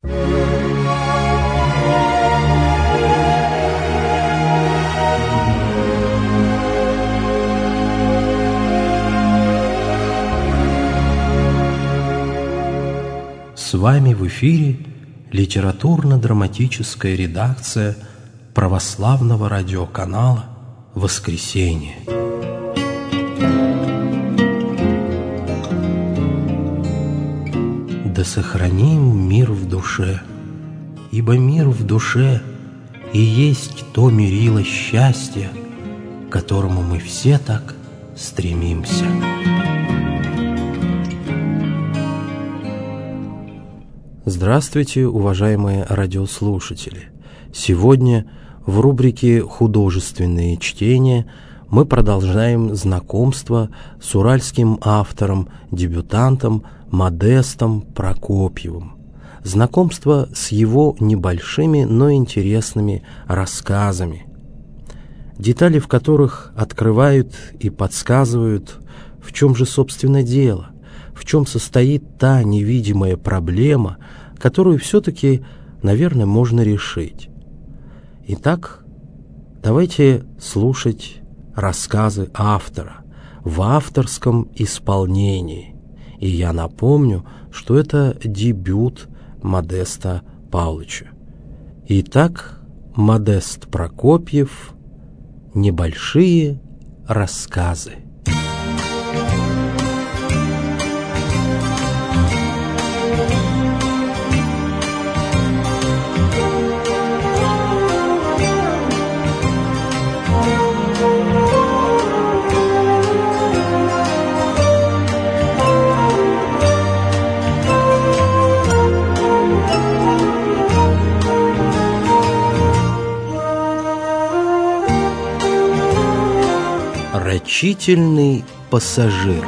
С вами в эфире литературно-драматическая редакция православного радиоканала «Воскресенье». Да сохраним мир в душе, ибо мир в душе и есть то мерило счастья, к которому мы все так стремимся. Здравствуйте, уважаемые радиослушатели! Сегодня в рубрике «Художественные чтения» мы продолжаем знакомство с уральским автором, дебютантом Модестом Прокопьевым. Знакомство с его небольшими, но интересными рассказами, детали в которых открывают и подсказывают, в чем же, собственно, дело, в чем состоит та невидимая проблема, которую все-таки, наверное, можно решить. Итак, давайте слушать рассказы автора в авторском исполнении. И я напомню, что это дебют Модеста Павловича. Итак, Модест Прокопьев «Небольшие рассказы». Рачительный пассажир.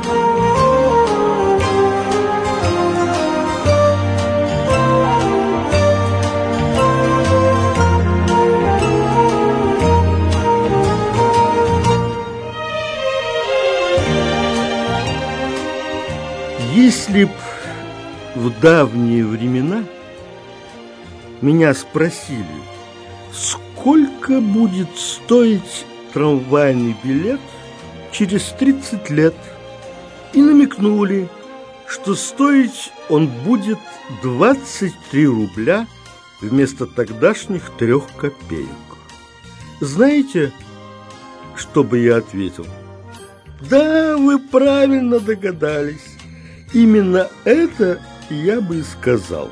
Если б в давние времена меня спросили, сколько будет стоить трамвайный билет через 30 лет, и намекнули, что стоить он будет 23 рубля вместо тогдашних 3 копеек. Знаете, что бы я ответил? Да, вы правильно догадались. Именно это я бы и сказал.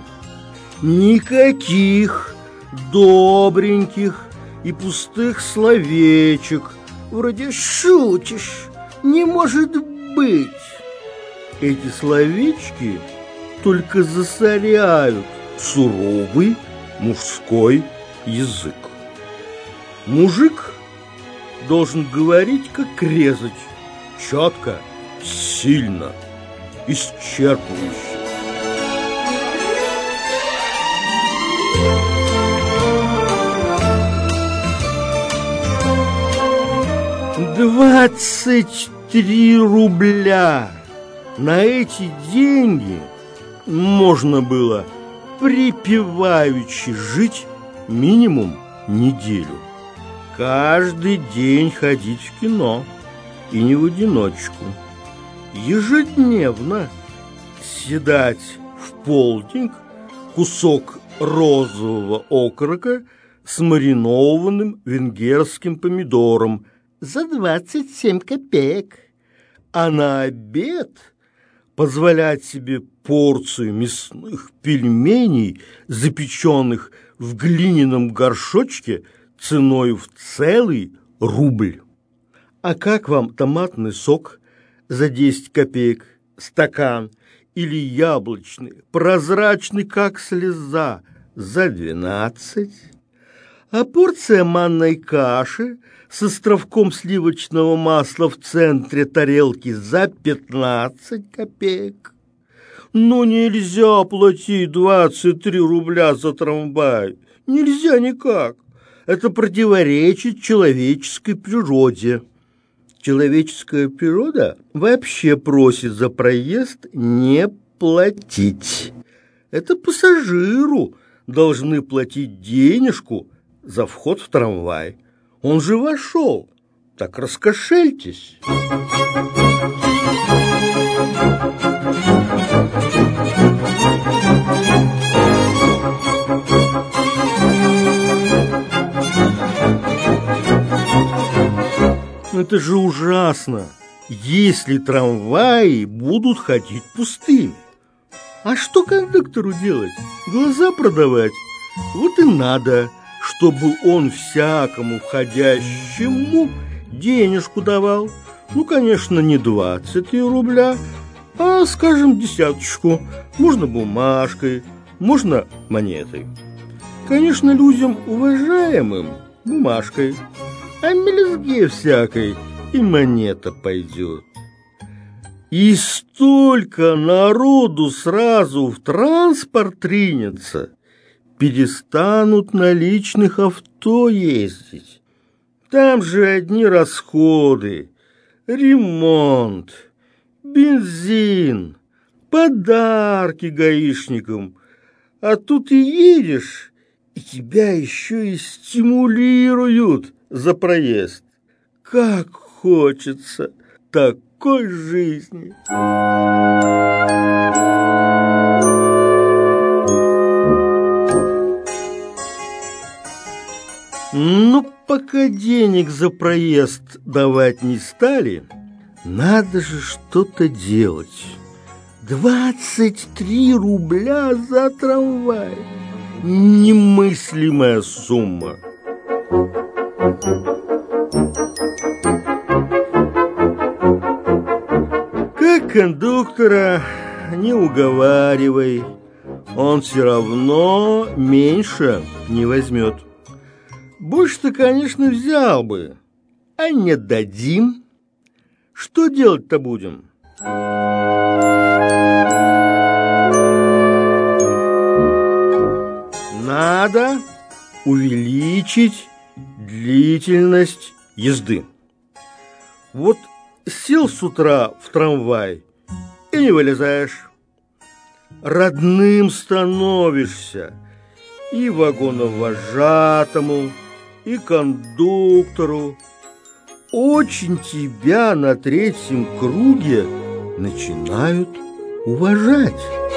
Никаких добреньких и пустых словечек, вроде «шутишь», «не может быть». Эти словечки только засоряют суровый мужской язык. Мужик должен говорить, как резать, четко, сильно, исчерпывающе. 23 рубля. На эти деньги можно было припеваючи жить минимум неделю. Каждый день ходить в кино, и не в одиночку. Ежедневно съедать в полдник кусок розового окорока с маринованным венгерским помидором за 27 копеек, а на обед позволять себе порцию мясных пельменей, запеченных в глиняном горшочке ценой в целый рубль. А как вам томатный сок за 10 копеек стакан или яблочный, прозрачный, как слеза, за 12? А порция манной каши с островком сливочного масла в центре тарелки за 15 копеек? Ну, нельзя платить 23 рубля за трамвай. Нельзя никак. Это противоречит человеческой природе. Человеческая природа вообще просит за проезд не платить. Это пассажиру должны платить денежку за вход в трамвай. Он же вошел, так раскошельтесь. Это же ужасно, если трамваи будут ходить пустыми. А что кондуктору делать? Глаза продавать? Вот и надо, чтобы он всякому входящему денежку давал. Ну, конечно, не 20 рубля, а, скажем, 10. Можно бумажкой, можно монетой. Конечно, людям уважаемым бумажкой, а мелюзге всякой и монета пойдет. И столько народу сразу в транспорт ринется, перестанут на личных авто ездить. Там же одни расходы, ремонт, бензин, подарки гаишникам. А тут и едешь, и тебя еще и стимулируют за проезд. Как хочется такой жизни. Но пока денег за проезд давать не стали, надо же что-то делать. 23 рубля за трамвай. Немыслимая сумма. Как кондуктора не уговаривай, он все равно меньше не возьмет. Больше-то, конечно, взял бы, а не дадим. Что делать-то будем? Надо увеличить длительность езды. Вот сел с утра в трамвай и не вылезаешь. Родным становишься и вагоновожатому, и кондуктору. Очень тебя на 3-м круге начинают уважать.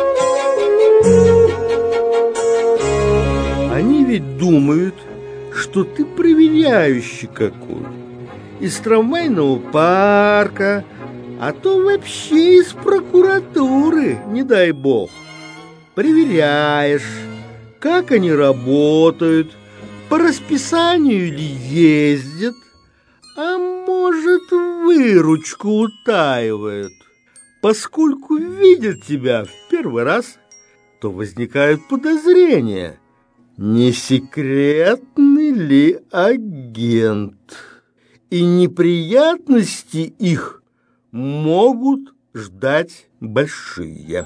Они ведь думают, что ты проверяющий какой. Из трамвайного парка, а то вообще из прокуратуры, не дай бог. Проверяешь, как они работают, по расписанию ли ездят, а может, выручку утаивают. Поскольку видят тебя в первый раз, то возникают подозрения, не секретный ли агент. И неприятности их могут ждать большие.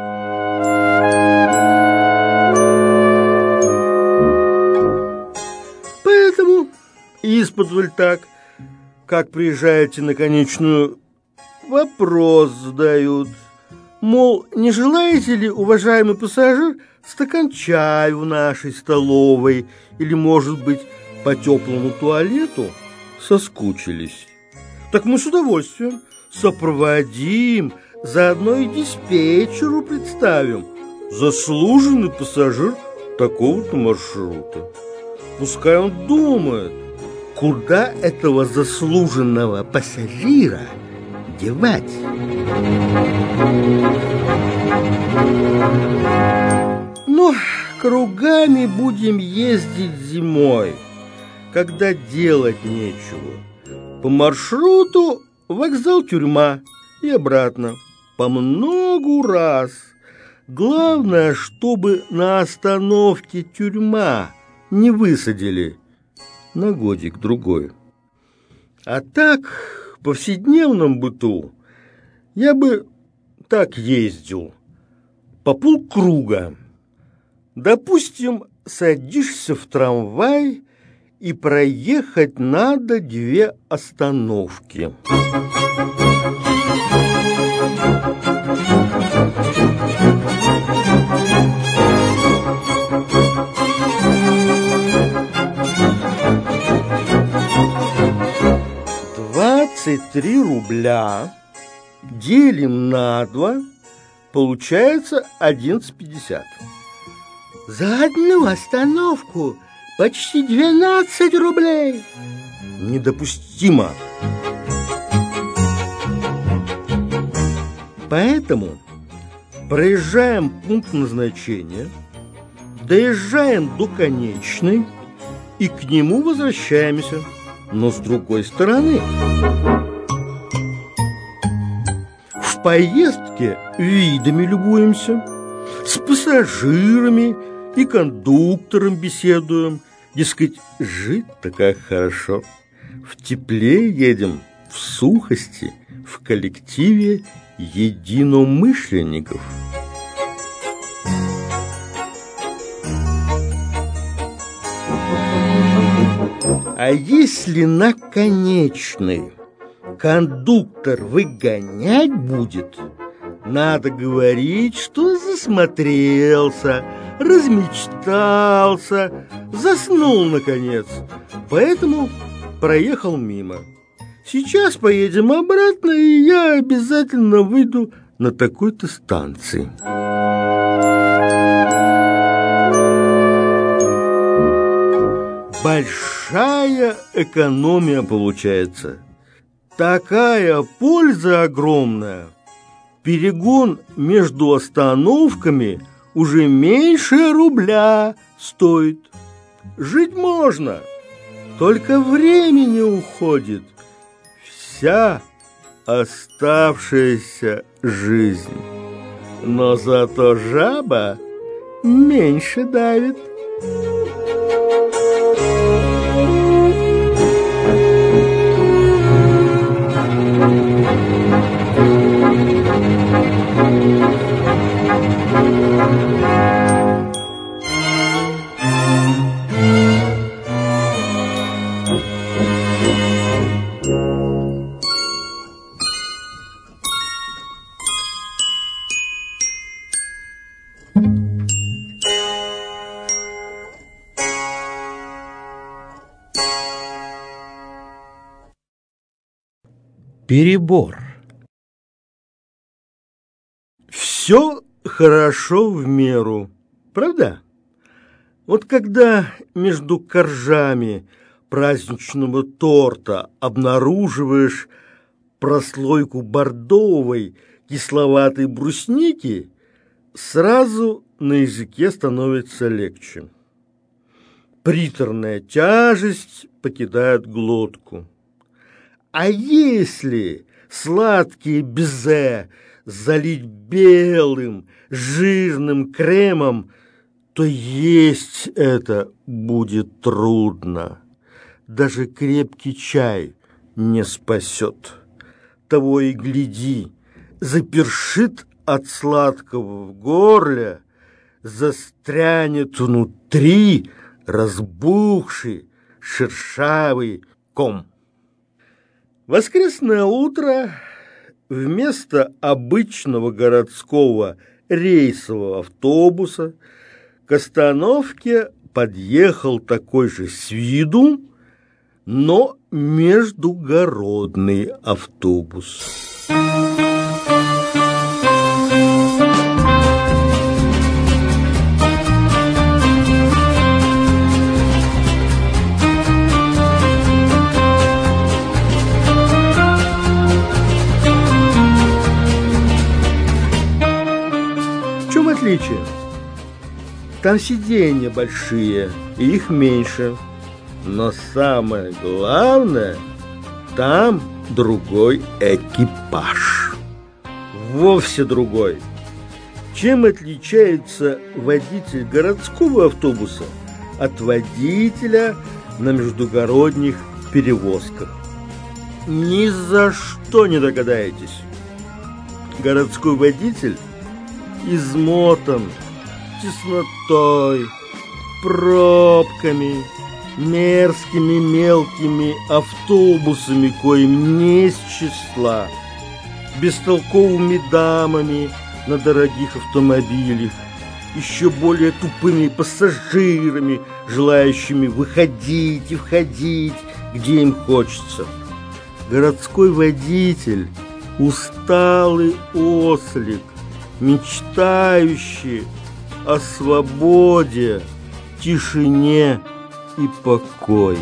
Поэтому исподволь так, как приезжаете на конечную, вопрос задают. Мол, не желаете ли, уважаемый пассажир, стакан чая в нашей столовой или, может быть, по теплому туалету? Соскучились. Так мы с удовольствием сопроводим, заодно и диспетчеру представим. Заслуженный пассажир такого-то маршрута. Пускай он думает, куда этого заслуженного пассажира девать. Ну, кругами будем ездить зимой, когда делать нечего. По маршруту вокзал-тюрьма и обратно. По многу раз. Главное, чтобы на остановке тюрьма не высадили на годик-другой. А так, в повседневном быту я бы так ездил, по полкруга. Допустим, садишься в трамвай, и проехать надо 2 остановки. 23 рубля делим на 2, получается 11,50. За одну остановку почти 12 рублей. Недопустимо. Поэтому проезжаем пункт назначения, доезжаем до конечной и к нему возвращаемся, но с другой стороны. В поездке видами любуемся, с пассажирами и кондуктором беседуем. Дескать, жить-то как хорошо. В тепле едем, в сухости, в коллективе единомышленников. А если на конечной кондуктор выгонять будет, надо говорить, что засмотрелся, размечтался, заснул наконец, поэтому проехал мимо. Сейчас поедем обратно, и я обязательно выйду на такой-то станции. Большая экономия получается. Такая польза огромная. Перегон между остановками уже меньше рубля стоит. Жить можно, только времени уходит. Вся оставшаяся жизнь. Но зато жаба меньше давит. Перебор. Все хорошо в меру, правда? Вот когда между коржами праздничного торта обнаруживаешь прослойку бордовой кисловатой брусники, сразу на языке становится легче. Приторная тяжесть покидает глотку. А если сладкие безе залить белым жирным кремом, то есть это будет трудно. Даже крепкий чай не спасет. Того и гляди, запершит от сладкого в горле, застрянет внутри разбухший шершавый ком. Воскресное утро вместо обычного городского рейсового автобуса к остановке подъехал такой же с виду, но междугородный автобус. Отличие. Там сиденья большие, и их меньше. Но самое главное, там другой экипаж. Вовсе другой. Чем отличается водитель городского автобуса от водителя на междугородних перевозках? Ни за что не догадаетесь. Городской водитель измотан теснотой, пробками, мерзкими мелкими автобусами, коим не с числа, бестолковыми дамами на дорогих автомобилях, еще более тупыми пассажирами, желающими выходить и входить, где им хочется. городской водитель, усталый ослик, мечтающий о свободе, тишине и покое.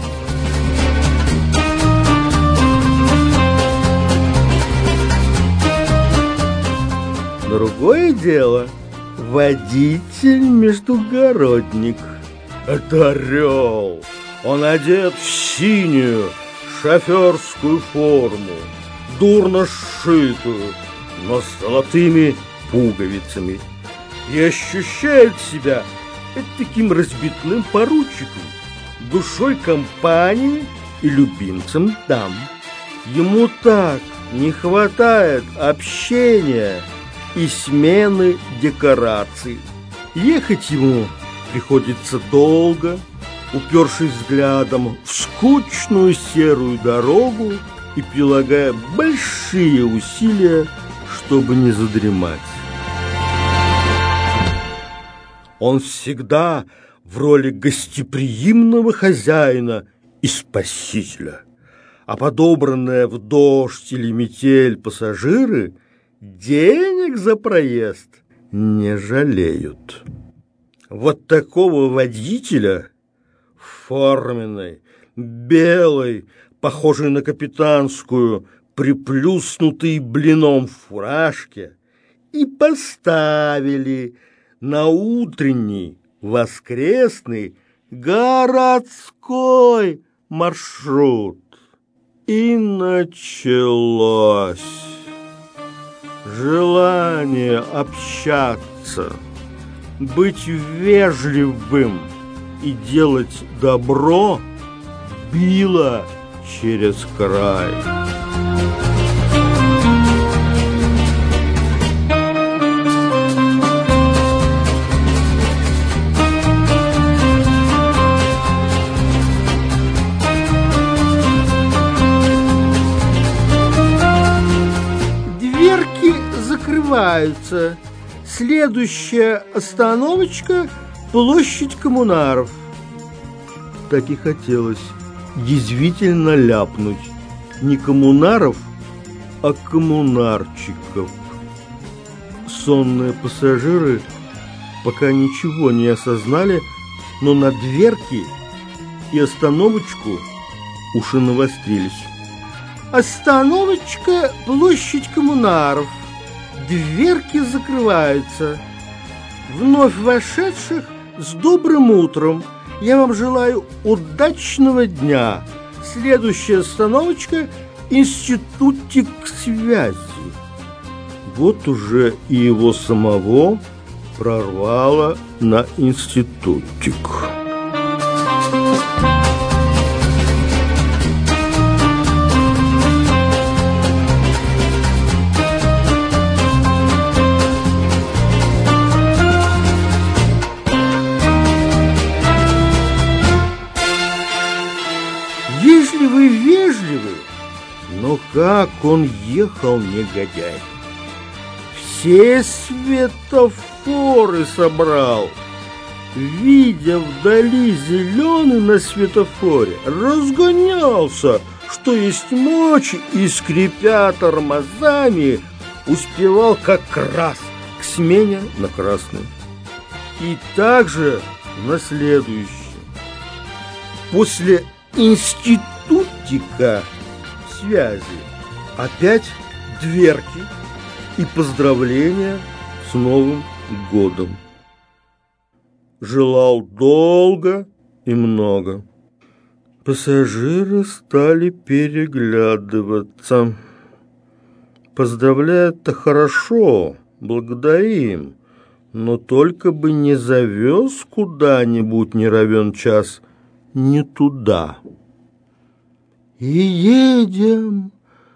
Другое дело — водитель-междугородник. Это орел. Он одет в синюю шоферскую форму, дурно сшитую, но с золотыми пуговицами, и ощущает себя таким разбитным поручиком, душой компании и любимцем дам. Ему так не хватает общения и смены декораций. Ехать ему приходится долго, упершись взглядом в скучную серую дорогу и прилагая большие усилия, чтобы не задремать. Он всегда в роли гостеприимного хозяина и спасителя, а подобранные в дождь или метель пассажиры денег за проезд не жалеют. Вот такого водителя в форменной, белой, похожей на капитанскую, приплюснутой блином в фуражке, и поставили на утренний, воскресный, городской маршрут. И началось. Желание общаться, быть вежливым и делать добро било через край. Закрываются. Следующая остановочка – площадь коммунаров. Так и хотелось действительно ляпнуть не коммунаров, а коммунарчиков. Сонные пассажиры пока ничего не осознали, но на дверки и остановочку уши навострились. Остановочка – площадь коммунаров. Дверки закрываются. Вновь вошедших с добрым утром. Я вам желаю удачного дня. Следующая остановочка – институтик связи. Вот уже и его самого прорвало на институтик. Вежливый, но как он ехал, негодяй! Все светофоры собрал. Видя вдали зеленый на светофоре, разгонялся, что есть мочи, и, скрипя тормозами, успевал как раз к смене на красный. И также на следующий. После институтика связи опять дверки и поздравления с Новым годом. Желал долго и много. Пассажиры стали переглядываться. Поздравляют-то хорошо, благодарим, но только бы не завез куда-нибудь не равен час не туда. И едем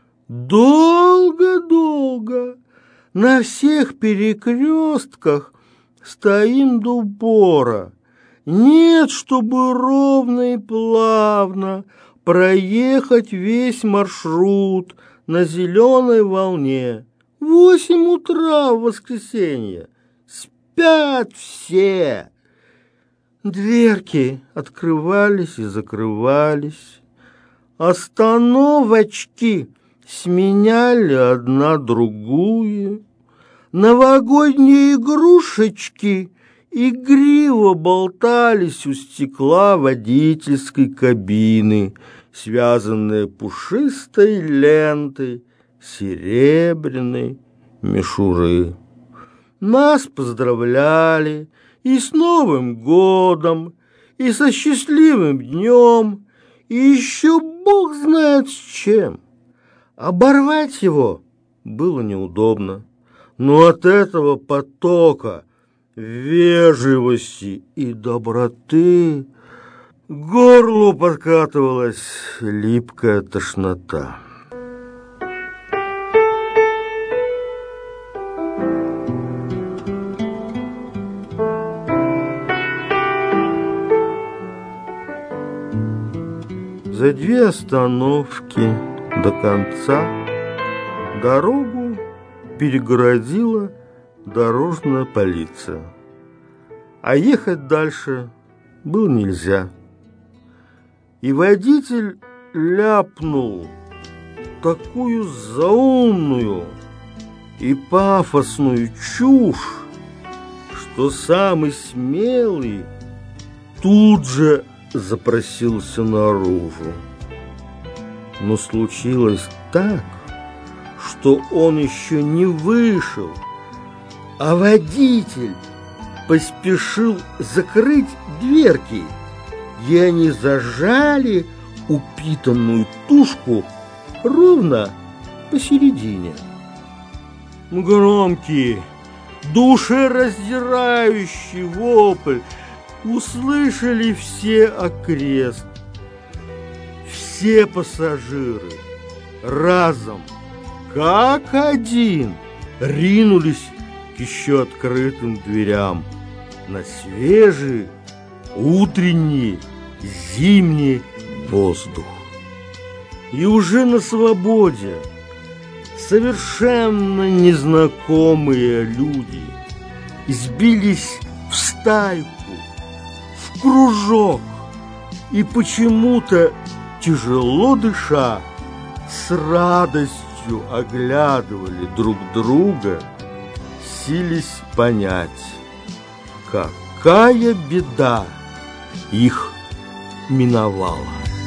долго-долго, на всех перекрестках стоим до упора. Нет, чтобы ровно и плавно проехать весь маршрут на зеленой волне. 8 утра в воскресенье. Спят все. Дверки открывались и закрывались. Остановочки сменяли одна другую. Новогодние игрушечки игриво болтались у стекла водительской кабины, связанные пушистой лентой серебряной мишуры. Нас поздравляли и с Новым годом, и со счастливым днем, и еще Бог знает с чем. Оборвать его было неудобно, но от этого потока вежливости и доброты к горлу подкатывалась липкая тошнота. За 2 остановки до конца дорогу перегородила дорожная полиция, а ехать дальше было нельзя. И водитель ляпнул такую заумную и пафосную чушь, что самый смелый тут же запросился наружу. Но случилось так, что он еще не вышел, а водитель поспешил закрыть дверки, и они зажали упитанную тушку ровно посередине. Громкий, душераздирающий вопль услышали все окрест. Все пассажиры разом, как один, ринулись к еще открытым дверям на свежий утренний зимний воздух. И уже на свободе совершенно незнакомые люди сбились в стайку, в кружок, и почему-то, тяжело дыша, с радостью оглядывали друг друга, сились понять, какая беда их миновала.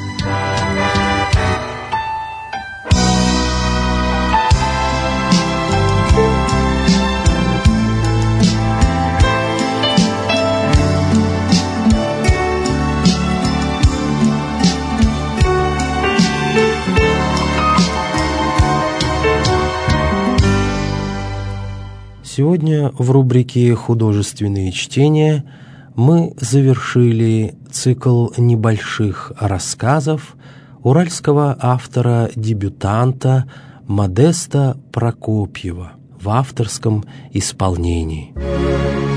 Сегодня в рубрике «Художественные чтения» мы завершили цикл небольших рассказов уральского автора-дебютанта Модеста Прокопьева в авторском исполнении.